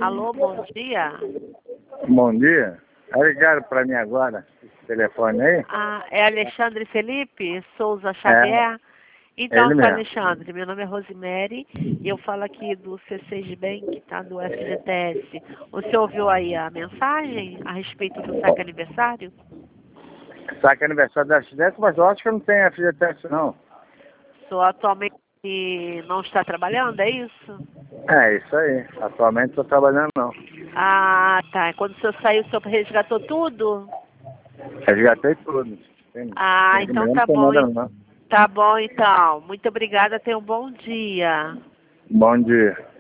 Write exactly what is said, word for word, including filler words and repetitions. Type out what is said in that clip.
Alô, bom dia. Bom dia. Tá ligado para mim agora, esse telefone aí? Ah, é Alexandre Felipe Souza É, Xavier? Então, ele seu mesmo. Alexandre, meu nome é Rosemary e eu falo aqui do C seis Bank, tá? Do F G T S. O senhor ouviu aí a mensagem a respeito do saque aniversário? Saque aniversário da F G T S, mas eu acho que eu não tenho F G T S não. O senhor atualmente não está trabalhando, é isso? É, isso aí. Atualmente estou trabalhando não. Ah, tá. Quando o senhor saiu, o senhor resgatou tudo? Resgatei tudo. Tem, Ah, tem que me então lembrar, não tá tem bom. nada en- não. Tá bom, então. Muito obrigada. Tenha um bom dia. Bom dia.